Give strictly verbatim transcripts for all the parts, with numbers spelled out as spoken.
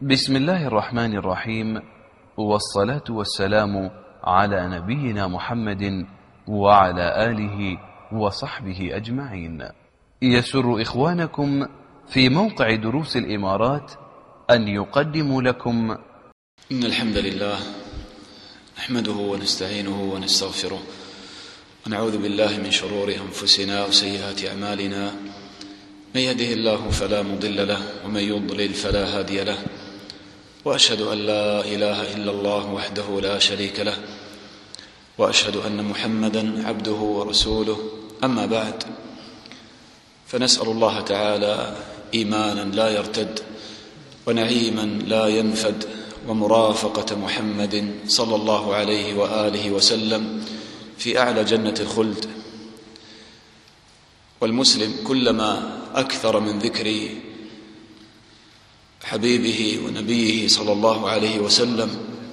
بسم الله الرحمن الرحيم، والصلاة والسلام على نبينا محمد وعلى آله وصحبه أجمعين. يسر إخوانكم في موقع دروس الإمارات أن يقدموا لكم إن الحمد لله نحمده ونستعينه ونستغفره ونعوذ بالله من شرور أنفسنا وسيئات أعمالنا. من يهده الله فلا مضل له ومن يضلل فلا هادي له، وأشهد أن لا إله إلا الله وحده لا شريك له، وأشهد أن محمدا عبده ورسوله. أما بعد، فنسأل الله تعالى إيمانا لا يرتد ونعيما لا ينفد ومرافقة محمد صلى الله عليه وآله وسلم في أعلى جنة الخلد. والمسلم كلما أكثر من ذكر حبيبه ونبيه صلى الله عليه وسلم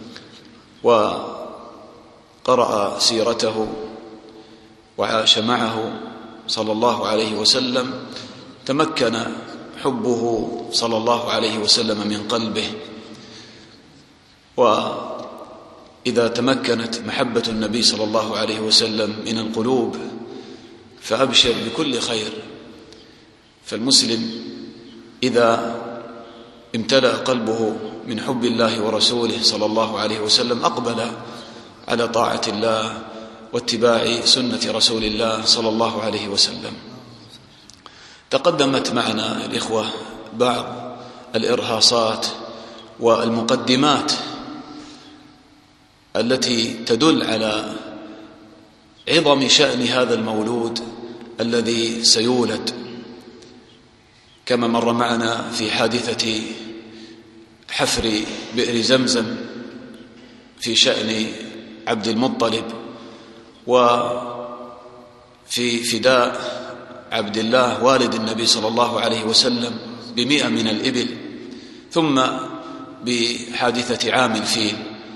وقرأ سيرته وعاش معه صلى الله عليه وسلم، تمكن حبه صلى الله عليه وسلم من قلبه. وإذا تمكنت محبة النبي صلى الله عليه وسلم من القلوب فأبشر بكل خير. فالمسلم إذا امتلأ قلبه من حب الله ورسوله صلى الله عليه وسلم أقبل على طاعة الله واتباع سنة رسول الله صلى الله عليه وسلم. تقدمت معنا الإخوة بعض الإرهاصات والمقدمات التي تدل على عظم شأن هذا المولود الذي سيولد، كما مر معنا في حادثة حفر بئر زمزم في شأن عبد المطلب، وفي فداء عبد الله والد النبي صلى الله عليه وسلم بمئة من الإبل، ثم بحادثة عام الفيل.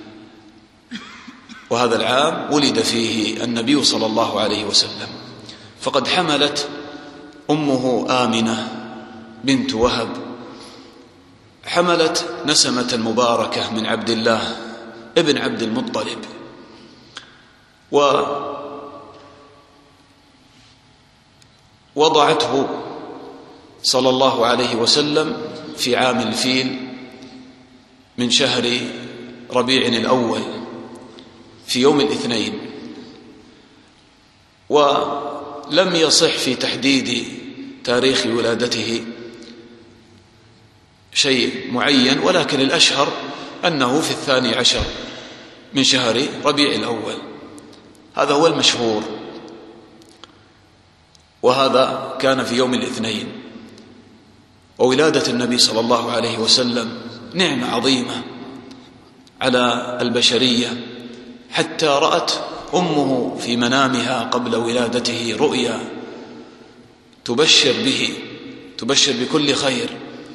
وهذا العام ولد فيه النبي صلى الله عليه وسلم، فقد حملت أمه آمنة بنت وهب، حملت نسمة مباركة من عبد الله ابن عبد المطلب، ووضعته صلى الله عليه وسلم في عام الفيل من شهر ربيع الأول في يوم الاثنين. ولم يصح في تحديد تاريخ ولادته شيء معين، ولكن الأشهر أنه في الثاني عشر من شهر ربيع الأول، هذا هو المشهور، وهذا كان في يوم الاثنين. وولادة النبي صلى الله عليه وسلم نعمة عظيمة على البشرية، حتى رأت أمه في منامها قبل ولادته رؤيا تبشر به، تبشر بكل خير.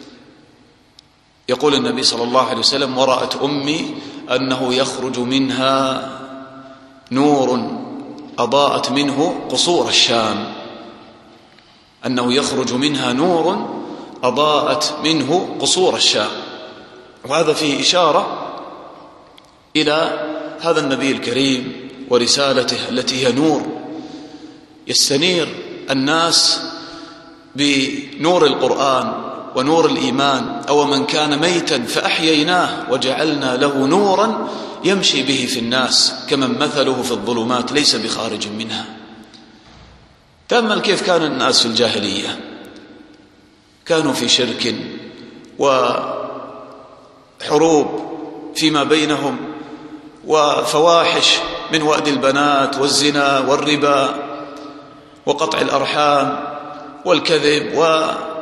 يقول النبي صلى الله عليه وسلم: ورأت أمي أنه يخرج منها نور أضاءت منه قصور الشام، أنه يخرج منها نور أضاءت منه قصور الشام. وهذا فيه إشارة إلى هذا النبي الكريم ورسالته التي هي نور، يستنير الناس بنور القرآن ونور الإيمان. أو من كان ميتا فأحييناه وجعلنا له نورا يمشي به في الناس كمن مثله في الظلمات ليس بخارج منها. تأمل كيف كان الناس في الجاهلية، كانوا في شرك وحروب فيما بينهم وفواحش من وأد البنات والزنا والربا وقطع الأرحام والكذب و...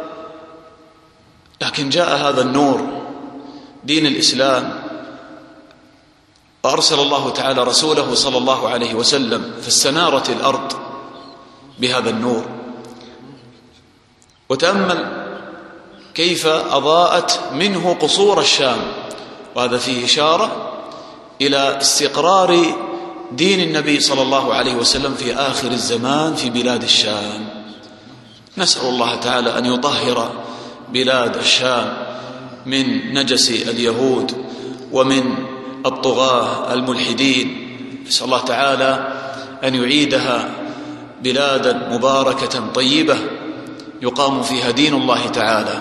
لكن جاء هذا النور دين الإسلام، وأرسل الله تعالى رسوله صلى الله عليه وسلم فاستنارت الأرض بهذا النور. وتأمل كيف أضاءت منه قصور الشام، وهذا فيه إشارة إلى استقرار دين النبي صلى الله عليه وسلم في آخر الزمان في بلاد الشام. نسأل الله تعالى أن يطهر بلاد الشام من نجس اليهود ومن الطغاة الملحدين. نسأل الله تعالى أن يعيدها بلادا مباركة طيبة يقام فيها دين الله تعالى.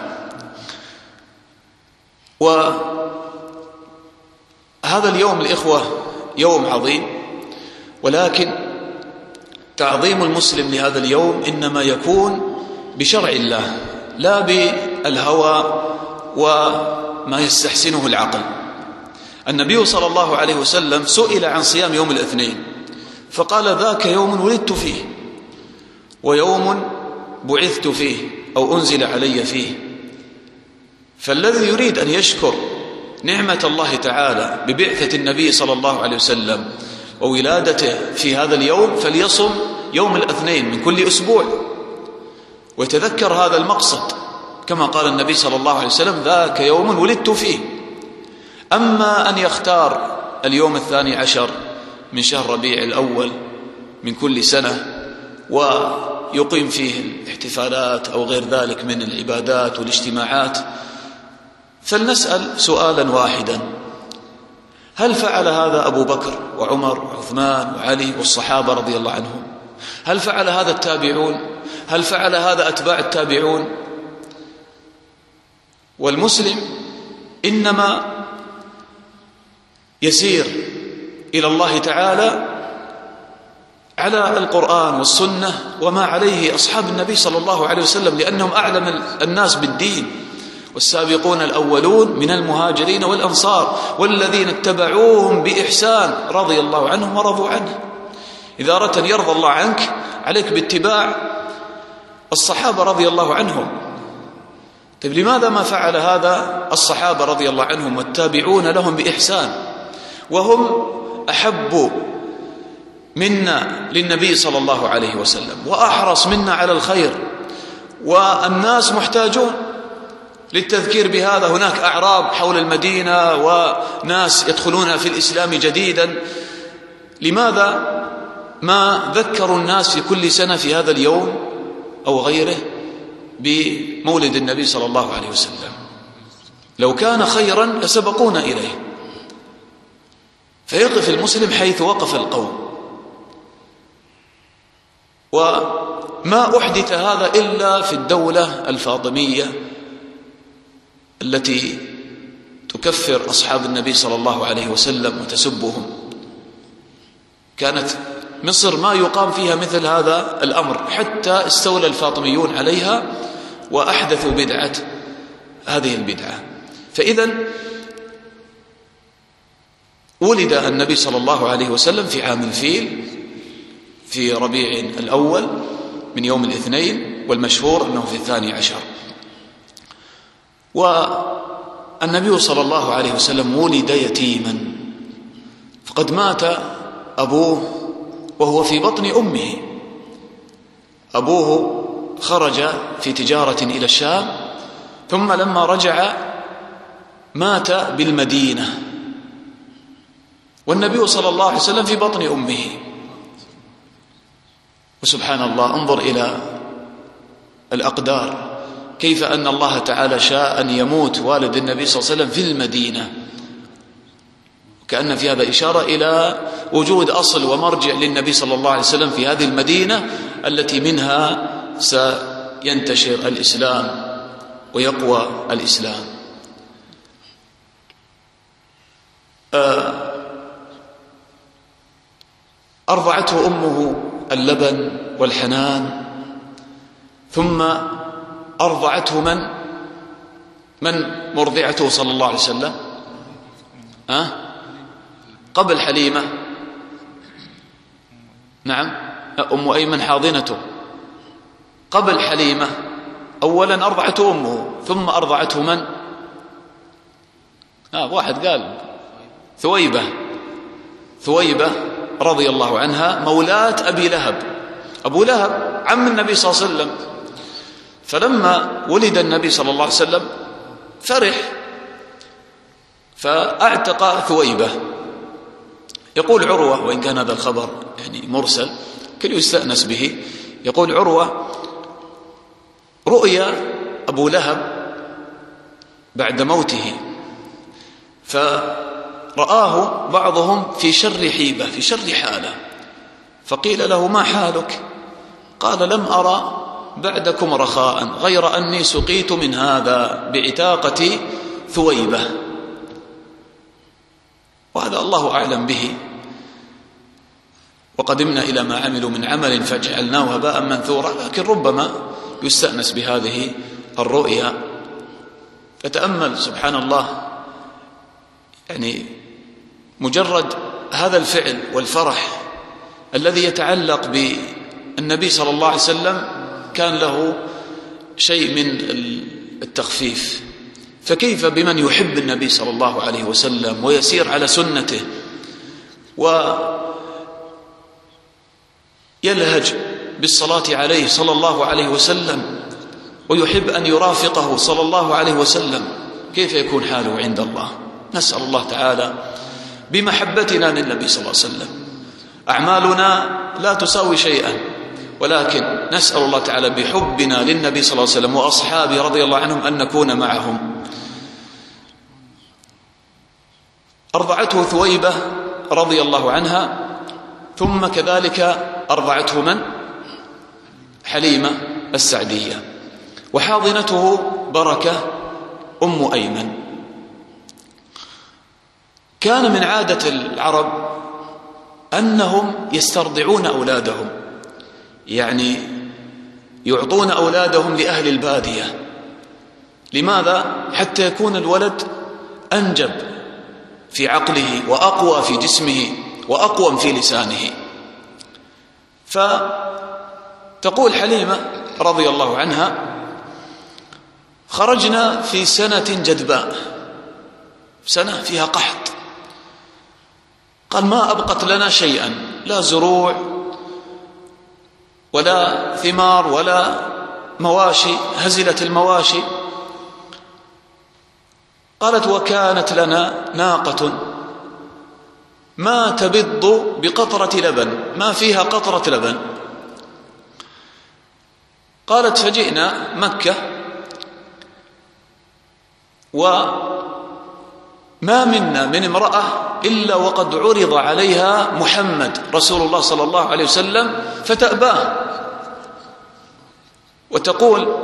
وهذا اليوم الإخوة يوم عظيم، ولكن تعظيم المسلم لهذا اليوم إنما يكون بشرع الله لا بالهوى وما يستحسنه العقل. النبي صلى الله عليه وسلم سئل عن صيام يوم الاثنين فقال: ذاك يوم ولدت فيه ويوم بعثت فيه أو أنزل علي فيه. فالذي يريد أن يشكر نعمة الله تعالى ببعثة النبي صلى الله عليه وسلم وولادته في هذا اليوم فليصم يوم الاثنين من كل أسبوع ويتذكر هذا المقصد، كما قال النبي صلى الله عليه وسلم: ذاك يوم ولدت فيه. أما أن يختار اليوم الثاني عشر من شهر ربيع الأول من كل سنة ويقيم فيه الاحتفالات أو غير ذلك من العبادات والاجتماعات، فلنسأل سؤالا واحدا: هل فعل هذا أبو بكر وعمر وعثمان وعلي والصحابة رضي الله عنهم؟ هل فعل هذا التابعون؟ هل فعل هذا أتباع التابعون؟ والمسلم إنما يسير إلى الله تعالى على القرآن والسنة وما عليه أصحاب النبي صلى الله عليه وسلم، لأنهم أعلم الناس بالدين. والسابقون الأولون من المهاجرين والأنصار والذين اتبعوهم بإحسان رضي الله عنهم ورضوا عنه. إذا أردت أن يرضى الله عنك عليك باتباع الصحابة رضي الله عنهم. طيب لماذا ما فعل هذا الصحابة رضي الله عنهم والتابعون لهم بإحسان وهم أحب منا للنبي صلى الله عليه وسلم وأحرص منا على الخير، والناس محتاجون للتذكير بهذا؟ هناك أعراب حول المدينة وناس يدخلون في الإسلام جديدا، لماذا ما ذكروا الناس في كل سنة في هذا اليوم أو غيره بمولد النبي صلى الله عليه وسلم؟ لو كان خيرا لسبقونا إليه. فيقف المسلم حيث وقف القوم. وما أحدث هذا إلا في الدولة الفاطمية التي تكفر أصحاب النبي صلى الله عليه وسلم وتسبهم. كانت مصر ما يقام فيها مثل هذا الأمر حتى استولى الفاطميون عليها وأحدثوا بدعة هذه البدعة. فإذا ولد النبي صلى الله عليه وسلم في عام الفيل في ربيع الأول من يوم الاثنين، والمشهور أنه في الثاني عشر. والنبي صلى الله عليه وسلم ولد يتيما، فقد مات أبوه وهو في بطن أمه. أبوه خرج في تجارة إلى الشام، ثم لما رجع مات بالمدينة، والنبي صلى الله عليه وسلم في بطن أمه. وسبحان الله، انظر إلى الأقدار، كيف أن الله تعالى شاء أن يموت والد النبي صلى الله عليه وسلم في المدينة، كأن في هذا إشارة إلى وجود أصل ومرجع للنبي صلى الله عليه وسلم في هذه المدينة التي منها سينتشر الإسلام ويقوى الإسلام. أرضعته أمه اللبن والحنان، ثم أرضعته من من مرضعته صلى الله عليه وسلم؟ أه؟ قبل حليمة، نعم، أم أيمن حاضنته. قبل حليمة أولا أرضعته أمه، ثم أرضعته من؟ آه واحد قال ثويبة ثويبة رضي الله عنها مولاة أبي لهب. أبو لهب عم النبي صلى الله عليه وسلم، فلما ولد النبي صلى الله عليه وسلم فرح فأعتق ثويبة. يقول عروة، وإن كان هذا الخبر يعني مرسل كل يستأنس به، يقول عروة: رؤيا أبو لهب بعد موته، فرآه بعضهم في شر حيبة، في شر حالة، فقيل له: ما حالك؟ قال: لم أرى بعدكم رخاء غير أني سقيت من هذا بعتاقة ثويبة. وهذا الله أعلم به. وقدمنا إلى ما عملوا من عمل فجعلناه هباء منثورا، لكن ربما يستأنس بهذه الرؤيا. فتأمل سبحان الله، يعني مجرد هذا الفعل والفرح الذي يتعلق بالنبي صلى الله عليه وسلم كان له شيء من التخفيف، فكيف بمن يحب النبي صلى الله عليه وسلم ويسير على سنته ويلهج بالصلاة عليه صلى الله عليه وسلم ويحب أن يرافقه صلى الله عليه وسلم، كيف يكون حاله عند الله؟ نسأل الله تعالى بمحبتنا للنبي صلى الله عليه وسلم، أعمالنا لا تساوي شيئا، ولكن نسأل الله تعالى بحبنا للنبي صلى الله عليه وسلم وأصحابه رضي الله عنهم أن نكون معهم. أرضعته ثويبة رضي الله عنها، ثم كذلك أرضعته من؟ حليمة السعدية، وحاضنته بركة أم أيمن. كان من عادة العرب أنهم يسترضعون أولادهم، يعني يعطون أولادهم لأهل البادية. لماذا؟ حتى يكون الولد أنجب في عقله وأقوى في جسمه وأقوم في لسانه. فتقول حليمة رضي الله عنها: خرجنا في سنة جدباء، سنة فيها قحط، قال: ما أبقت لنا شيئا، لا زروع ولا ثمار ولا مواشي، هزلت المواشي. قالت: وكانت لنا ناقة ما تبض بقطرة لبن، ما فيها قطرة لبن. قالت: فجئنا مكة وما منا من امرأة إلا وقد عرض عليها محمد رسول الله صلى الله عليه وسلم فتأباه، وتقول: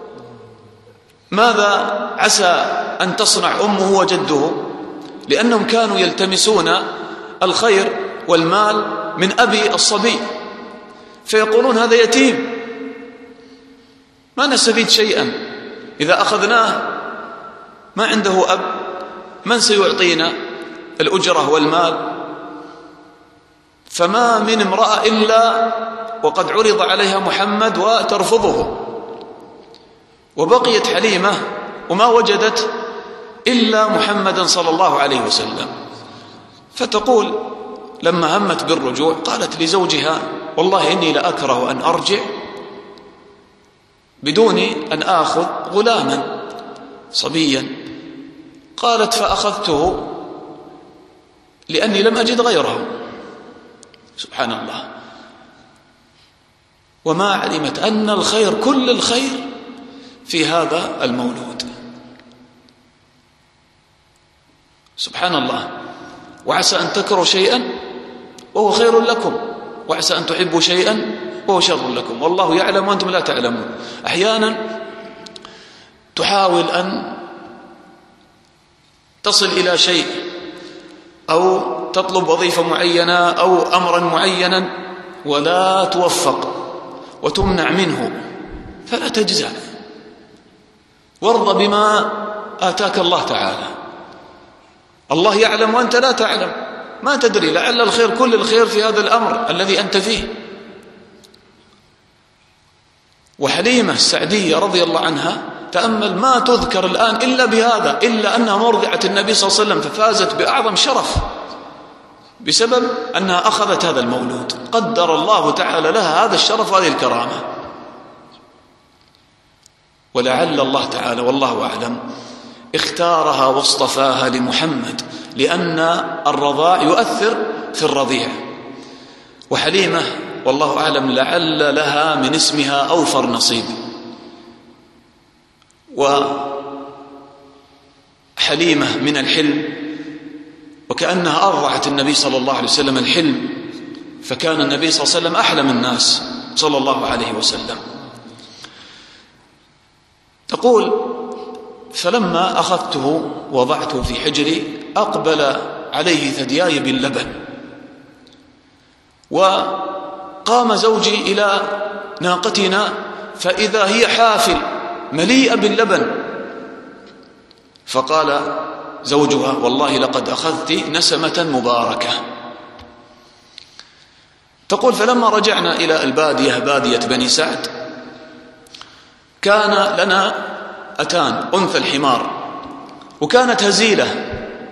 ماذا عسى أن تصنع أمه وجده، لأنهم كانوا يلتمسون الخير والمال من أبي الصبي، فيقولون: هذا يتيم ما نستفيد شيئا، إذا أخذناه ما عنده أب، من سيعطينا الأجرة والمال؟ فما من امرأة إلا وقد عرض عليها محمد وترفضه. وبقيت حليمة وما وجدت إلا محمدا صلى الله عليه وسلم. فتقول لما همت بالرجوع قالت لزوجها: والله إني لأكره أن أرجع بدون أن آخذ غلاما صبيا. قالت: فأخذته لأني لم أجد غيره. سبحان الله. وما علمت أن الخير كل الخير في هذا المولود. سبحان الله. وعسى أن تكرهوا شيئا وهو خير لكم، وعسى أن تحبوا شيئا وهو شر لكم، والله يعلم وأنتم لا تعلمون. أحيانا تحاول أن تصل إلى شيء أو تطلب وظيفة معينة أو أمرا معينا ولا توفق وتمنع منه، فلا تجزع، وارض بما آتاك الله تعالى. الله يعلم وأنت لا تعلم، ما تدري، لعل الخير كل الخير في هذا الأمر الذي أنت فيه. وحليمة السعدية رضي الله عنها تأمل ما تذكر الآن إلا بهذا، إلا أنها مرضعة النبي صلى الله عليه وسلم، ففازت بأعظم شرف بسبب أنها أخذت هذا المولود. قدر الله تعالى لها هذا الشرف وهذه الكرامة. ولعل الله تعالى والله أعلم اختارها واصطفاها لمحمد، لأن الرضاع يؤثر في الرضيع. وحليمة والله أعلم لعل لها من اسمها أوفر نصيب. حليمة من الحلم، وكأنها أرضعت النبي صلى الله عليه وسلم الحلم، فكان النبي صلى الله عليه وسلم أحلم الناس صلى الله عليه وسلم. تقول: فلما أخذته وضعته في حجري أقبل عليه ثدياي باللبن، وقام زوجي إلى ناقتنا فإذا هي حافل مليئة باللبن، فقال زوجها: والله لقد أخذت نسمة مباركة. تقول: فلما رجعنا إلى البادية، بادية بني سعد، كان لنا أتان أنثى الحمار، وكانت هزيلة.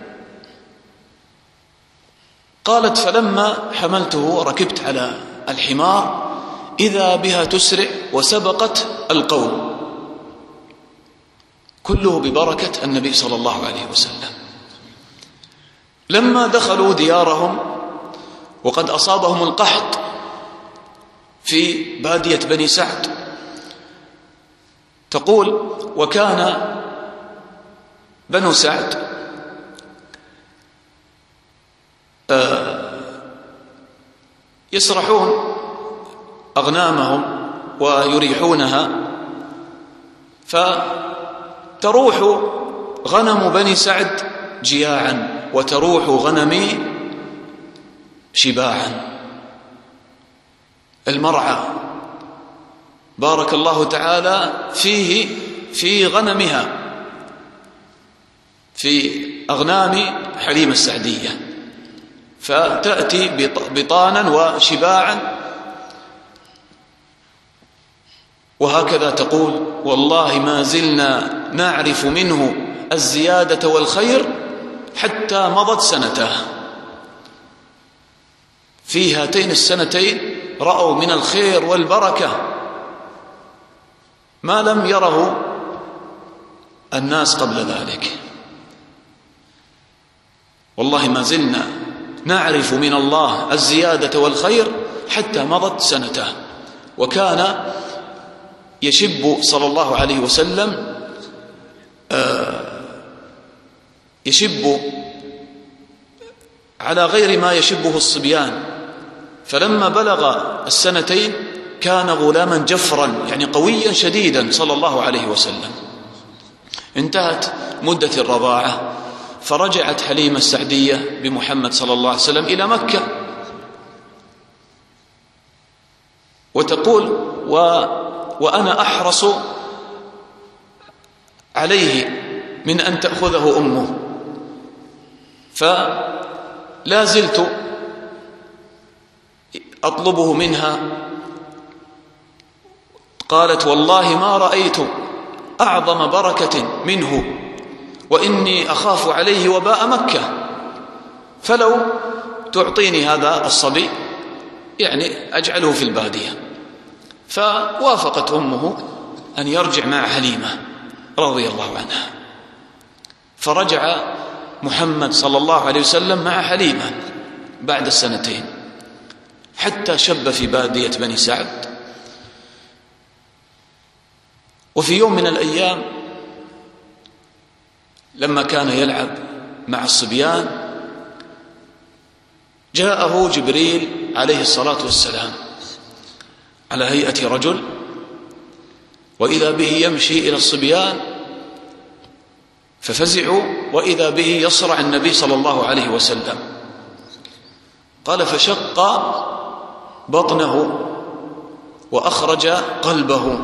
قالت: فلما حملته وركبت على الحمار إذا بها تسرع وسبقت القوم، كله ببركة النبي صلى الله عليه وسلم. لما دخلوا ديارهم وقد أصابهم القحط في بادية بني سعد، تقول: وكان بنو سعد يسرحون أغنامهم ويريحونها، فتروح غنم بني سعد جياعا وتروح غنمي شباعا. المرعى بارك الله تعالى فيه في غنمها، في أغنام حليمة السعدية، فتأتي بطانا وشباعا. وهكذا تقول: والله ما زلنا نعرف منه الزيادة والخير حتى مضت سنته. في هاتين السنتين رأوا من الخير والبركة ما لم يره الناس قبل ذلك. والله ما زلنا نعرف من الله الزيادة والخير حتى مضت سنته. وكان يشب صلى الله عليه وسلم يشب على غير ما يشبه الصبيان، فلما بلغ السنتين كان غلاما جفرا، يعني قويا شديدا صلى الله عليه وسلم. انتهت مدة الرضاعة، فرجعت حليمة السعدية بمحمد صلى الله عليه وسلم إلى مكة، وتقول: و وأنا أحرص عليه من أن تأخذه أمه، فلا زلت أطلبه منها. قالت: والله ما رأيت أعظم بركة منه، وإني أخاف عليه وباء مكة، فلو تعطيني هذا الصبي يعني أجعله في البادية. فوافقت أمه أن يرجع مع حليمة رضي الله عنها، فرجع محمد صلى الله عليه وسلم مع حليمة بعد السنتين، حتى شب في بادية بني سعد. وفي يوم من الأيام لما كان يلعب مع الصبيان جاءه جبريل عليه الصلاة والسلام على هيئة رجل، وإذا به يمشي إلى الصبيان ففزعوا، وإذا به يصرع النبي صلى الله عليه وسلم. قال: فشق بطنه وأخرج قلبه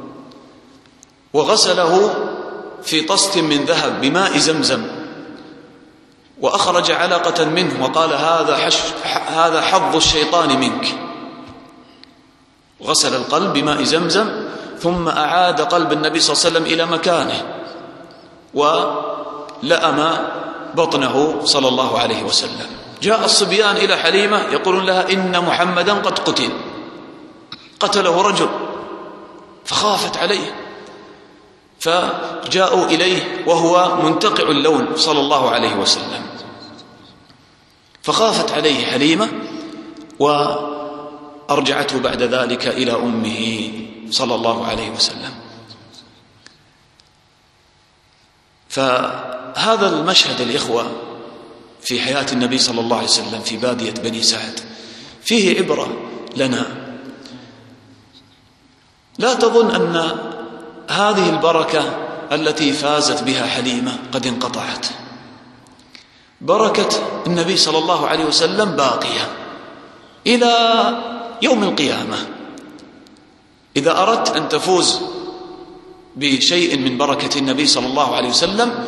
وغسله في طست من ذهب بماء زمزم، وأخرج علقة منه وقال: هذا حش هذا حظ الشيطان منك. غسل القلب بماء زمزم، ثم أعاد قلب النبي صلى الله عليه وسلم إلى مكانه، ولأم بطنه صلى الله عليه وسلم. جاء الصبيان إلى حليمة يقولون لها: إن محمدا قد قتل، قتله رجل. فخافت عليه، فجاءوا إليه وهو منتقع اللون صلى الله عليه وسلم، فخافت عليه حليمة وأرجعته بعد ذلك إلى أمه صلى الله عليه وسلم. فهذا المشهد الإخوة في حياة النبي صلى الله عليه وسلم في بادية بني سعد فيه عبرة لنا. لا تظن أن هذه البركة التي فازت بها حليمة قد انقطعت. بركة النبي صلى الله عليه وسلم باقية إلى يوم القيامة. إذا أردت أن تفوز بشيء من بركة النبي صلى الله عليه وسلم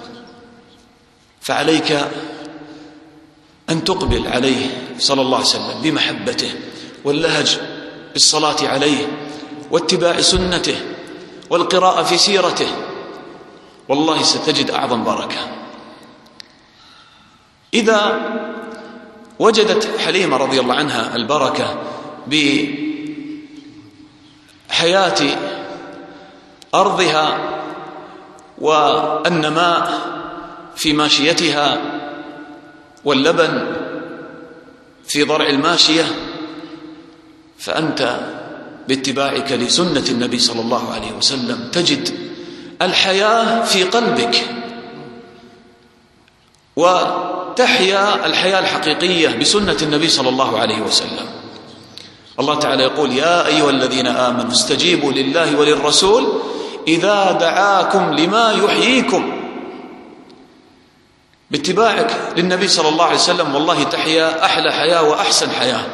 فعليك أن تقبل عليه صلى الله عليه وسلم بمحبته واللهج بالصلاة عليه واتباع سنته والقراءة في سيرته، والله ستجد أعظم بركة. إذا وجدت حليمة رضي الله عنها البركة بحياة أرضها والنماء في ماشيتها واللبن في ضرع الماشية، فأنت باتباعك لسنة النبي صلى الله عليه وسلم تجد الحياة في قلبك، وتحيا الحياة الحقيقية بسنة النبي صلى الله عليه وسلم. الله تعالى يقول: يا أيها الذين آمنوا استجيبوا لله وللرسول إذا دعاكم لما يحييكم. باتباعك للنبي صلى الله عليه وسلم والله تحيا أحلى حياة وأحسن حياة.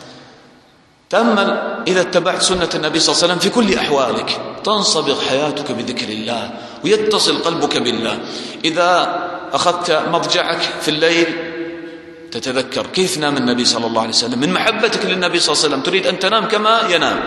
تأمل إذا اتبعت سنة النبي صلى الله عليه وسلم في كل أحوالك تنصبغ حياتك بذكر الله ويتصل قلبك بالله. إذا أخذت مضجعك في الليل تتذكر كيف نام النبي صلى الله عليه وسلم، من محبتك للنبي صلى الله عليه وسلم تريد أن تنام كما ينام،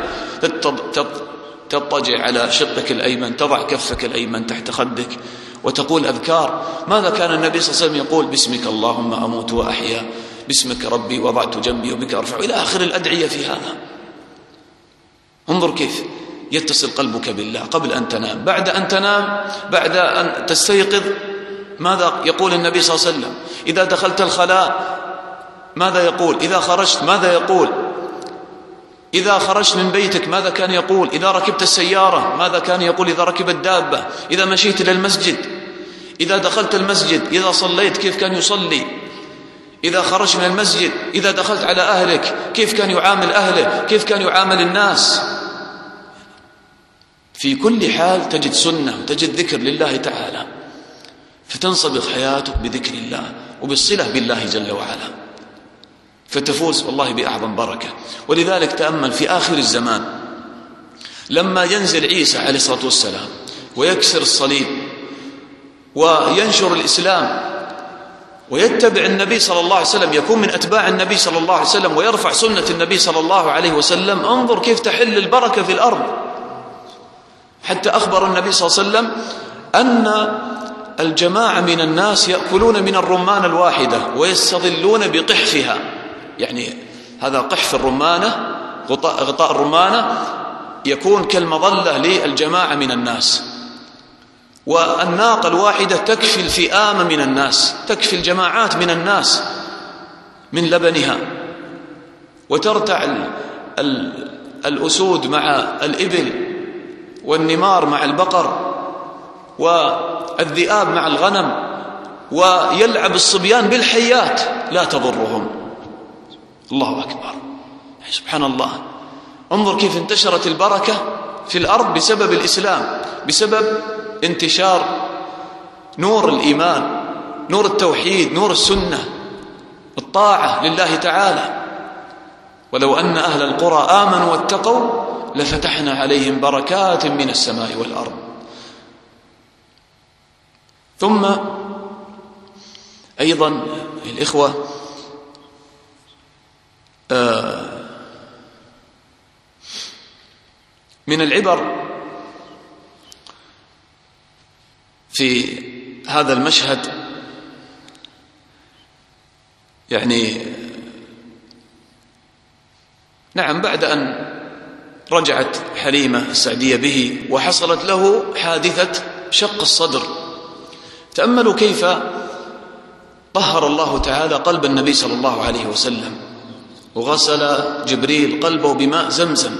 تضطجع على شقك الأيمن، تضع كفك الأيمن تحت خدك وتقول أذكار. ماذا كان النبي صلى الله عليه وسلم يقول؟ باسمك اللهم أموت وأحيا، باسمك ربي وضعت جنبي وبك أرفع، إلى آخر الأدعية في هذا. انظر كيف يتصل قلبك بالله قبل أن تنام، بعد أن تنام، بعد أن تستيقظ ماذا يقول النبي صلى الله عليه وسلم؟ إذا دخلت الخلاء ماذا يقول؟ إذا خرجت ماذا يقول؟ إذا خرجت من بيتك ماذا كان يقول؟ إذا ركبت السيارة ماذا كان يقول؟ إذا ركب الدابة، إذا مشيت إلى المسجد، إذا دخلت المسجد، إذا صليت كيف كان يصلي؟ إذا خرجت من المسجد، إذا دخلت على أهلك كيف كان يعامل أهله؟ كيف كان يعامل الناس؟ في كل حال تجد سنة وتجد ذكر لله تعالى، فتنصبغ حياتك بذكر الله وبالصلة بالله جل وعلا، فتفوز والله بأعظم بركة. ولذلك تأمل في آخر الزمان لما ينزل عيسى عليه الصلاة والسلام ويكسر الصليب وينشر الإسلام ويتبع النبي صلى الله عليه وسلم، يكون من أتباع النبي صلى الله عليه وسلم ويرفع سنة النبي صلى الله عليه وسلم، انظر كيف تحل البركة في الأرض. حتى أخبر النبي صلى الله عليه وسلم أن الجماعة من الناس يأكلون من الرمان الواحدة ويستظلون بقحفها، يعني هذا قحف الرمانة، غطاء, غطاء الرمانة يكون كالمظلة للجماعة من الناس، والناقة الواحدة تكفي الفئام من الناس، تكفي الجماعات من الناس من لبنها، وترتع ال ال الأسود مع الإبل والنمار مع البقر والذئاب مع الغنم، ويلعب الصبيان بالحيات لا تضرهم. الله أكبر، سبحان الله. انظر كيف انتشرت البركة في الأرض بسبب الإسلام، بسبب انتشار نور الإيمان، نور التوحيد، نور السنة، الطاعة لله تعالى. ولو أن أهل القرى آمنوا واتقوا لفتحنا عليهم بركات من السماء والأرض. ثم أيضا الإخوة من العبر في هذا المشهد، يعني نعم بعد أن رجعت حليمة السعدية به وحصلت له حادثة شق الصدر، تأملوا كيف طهر الله تعالى قلب النبي صلى الله عليه وسلم، وغسل جبريل قلبه بماء زمزم.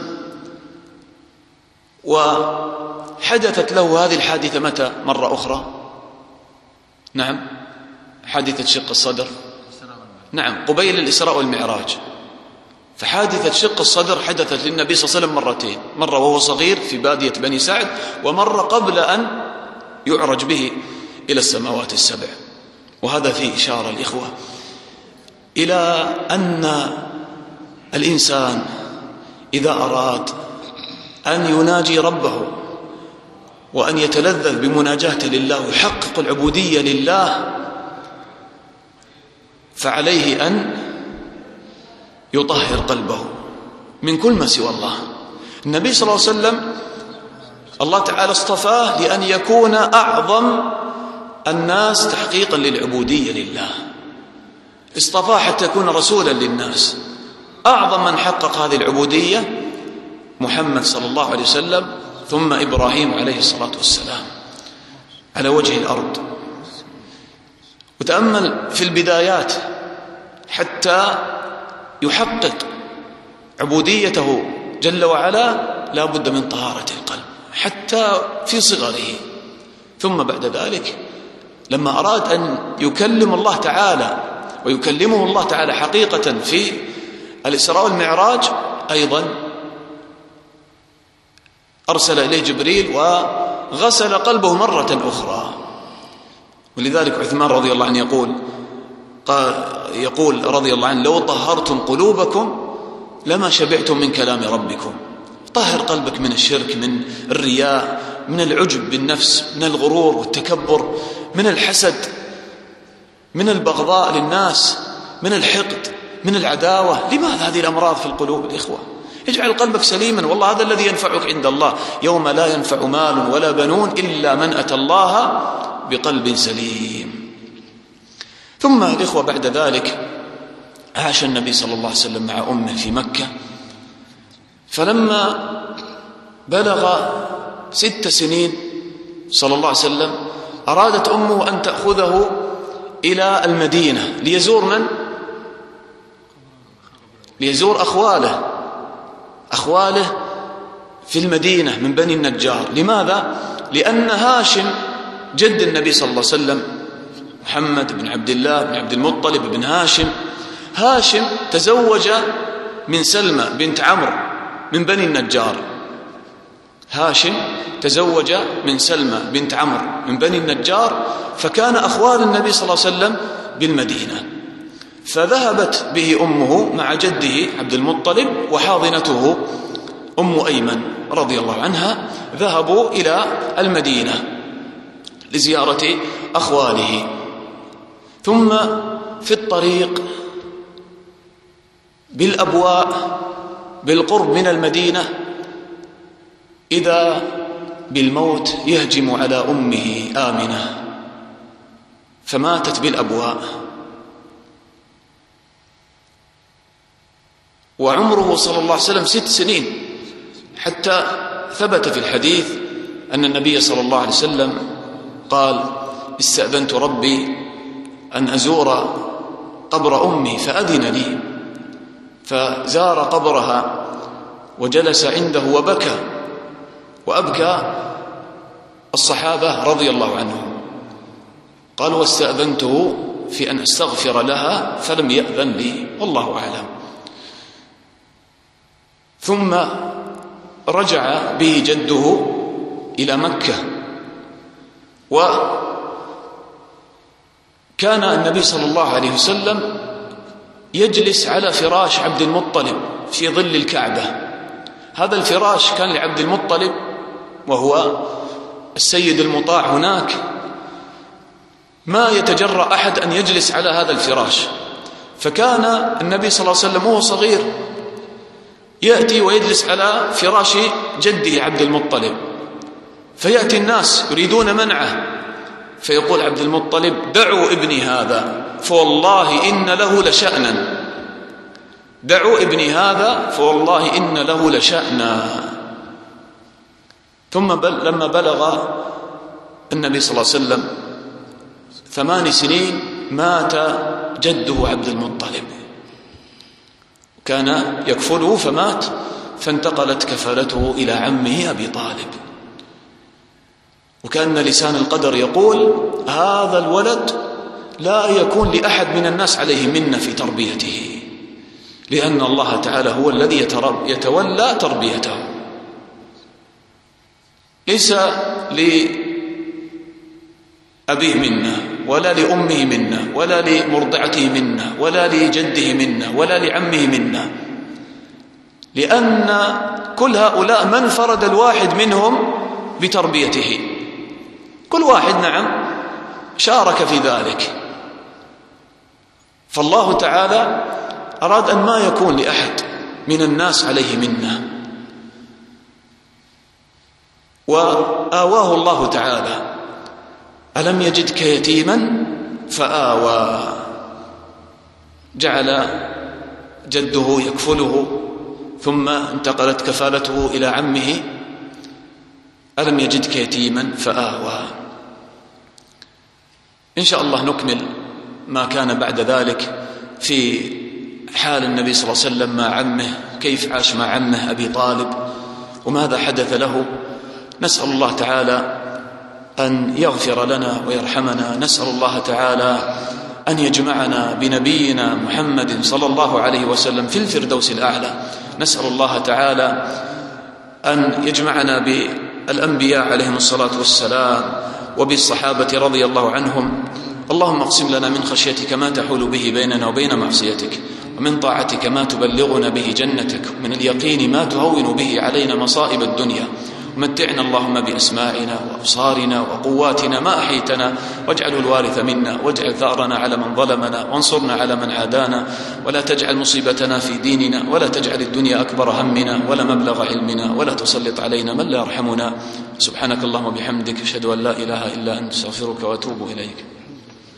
وحدثت له هذه الحادثة متى؟ مرة أخرى نعم، حادثة شق الصدر، نعم، قبيل الإسراء والمعراج. فحادثة شق الصدر حدثت للنبي صلى الله عليه وسلم مرتين، مرة وهو صغير في بادية بني سعد، ومرة قبل أن يعرج به إلى السماوات السبع. وهذا فيه إشارة الإخوة إلى أن الإنسان إذا أراد أن يناجي ربه وأن يتلذذ بمناجاته لله ويحقق العبودية لله، فعليه أن يطهر قلبه من كل ما سوى الله. النبي صلى الله عليه وسلم الله تعالى اصطفاه لأن يكون أعظم الناس تحقيقا للعبودية لله، اصطفاه حتى يكون رسولا للناس. أعظم من حقق هذه العبودية محمد صلى الله عليه وسلم، ثم إبراهيم عليه الصلاة والسلام على وجه الأرض. وتأمل في البدايات حتى يحقق عبوديته جل وعلا لا بد من طهارة القلب حتى في صغره. ثم بعد ذلك لما أراد أن يكلم الله تعالى ويكلمه الله تعالى حقيقة في الإسراء والمعراج أيضا أرسل إليه جبريل وغسل قلبه مرة أخرى. ولذلك عثمان رضي الله عنه يقول قال يقول رضي الله عنه: لو طهرتم قلوبكم لما شبعتم من كلام ربكم. طهر قلبك من الشرك، من الرياء، من العجب بالنفس، من الغرور والتكبر، من الحسد، من البغضاء للناس، من الحقد، من العداوة. لماذا هذه الأمراض في القلوب الإخوة؟ اجعل قلبك سليما، والله هذا الذي ينفعك عند الله يوم لا ينفع مال ولا بنون إلا من أتى الله بقلب سليم. ثم الإخوة بعد ذلك عاش النبي صلى الله عليه وسلم مع أمه في مكة، فلما بلغ ست سنين صلى الله عليه وسلم أرادت أمه أن تأخذه إلى المدينة ليزور من؟ ليزور أخواله أخواله في المدينة من بني النجار. لماذا؟ لأن هاشم جد النبي صلى الله عليه وسلم محمد بن عبد الله بن عبد المطلب بن هاشم، هاشم تزوج من سلمى بنت عمرو من بني النجار. هاشم تزوج من سلمى بنت عمرو من بني النجار، فكان أخوال النبي صلى الله عليه وسلم بالمدينة. فذهبت به أمه مع جده عبد المطلب وحاضنته أم أيمن رضي الله عنها، ذهبوا إلى المدينة لزيارة أخواله. ثم في الطريق بالأبواء بالقرب من المدينة إذا بالموت يهجم على أمه آمنة، فماتت بالأبواء. وعمره صلى الله عليه وسلم ست سنين، حتى ثبت في الحديث أن النبي صلى الله عليه وسلم قال: استأذنت ربي أن أزور قبر أمي فأذن لي، فزار قبرها وجلس عنده وبكى، وأبكى الصحابة رضي الله عنهم. قال: واستأذنته في أن أستغفر لها فلم يأذن لي، والله أعلم. ثم رجع به جده إلى مكة، وكان النبي صلى الله عليه وسلم يجلس على فراش عبد المطلب في ظل الكعبة. هذا الفراش كان لعبد المطلب وهو السيد المطاع هناك، ما يتجرأ أحد أن يجلس على هذا الفراش. فكان النبي صلى الله عليه وسلم وهو صغير يأتي ويجلس على فراش جده عبد المطلب، فيأتي الناس يريدون منعه، فيقول عبد المطلب: دعوا ابني هذا فوالله إن له لشأنا، دعوا ابني هذا فوالله إن له لشأنا. ثم بل لما بلغ النبي صلى الله عليه وسلم ثمان سنين مات جده عبد المطلب، كان يكفله فمات، فانتقلت كفالته إلى عمه أبي طالب. وكان لسان القدر يقول: هذا الولد لا يكون لأحد من الناس عليه منة في تربيته، لأن الله تعالى هو الذي يتولى تربيته، ليس لأبيه منة ولا لأمه منة ولا لمرضعته منة ولا لجده منة ولا لعمه منة، لأن كل هؤلاء من فرد الواحد منهم بتربيته، كل واحد نعم شارك في ذلك. فالله تعالى أراد أن ما يكون لأحد من الناس عليه منة، وآواه الله تعالى: ألم يجدك يتيما فآوى، جعل جده يكفله ثم انتقلت كفالته إلى عمه. ألم يجدك يتيما فآوى. إن شاء الله نكمل ما كان بعد ذلك في حال النبي صلى الله عليه وسلم مع عمه، كيف عاش مع عمه أبي طالب وماذا حدث له. نسأل الله تعالى أن يغفر لنا ويرحمنا، نسأل الله تعالى أن يجمعنا بنبينا محمد صلى الله عليه وسلم في الفردوس الأعلى، نسأل الله تعالى أن يجمعنا بالأنبياء عليهم الصلاة والسلام وبالصحابة رضي الله عنهم. اللهم اقسم لنا من خشيتك ما تحول به بيننا وبين معصيتك، ومن طاعتك ما تبلغنا به جنتك، ومن اليقين ما تهون به علينا مصائب الدنيا، ومتعنا اللهم بأسماعنا وأبصارنا وقواتنا ما أحيتنا، واجعله الوارث منا، واجعل ثأرنا على من ظلمنا، وانصرنا على من عادانا، ولا تجعل مصيبتنا في ديننا، ولا تجعل الدنيا أكبر همنا ولا مبلغ علمنا، ولا تسلط علينا من لا يرحمنا. سبحانك اللهم وبحمدك، أشهد أن لا إله إلا أنت، أستغفرك وأتوب إليك.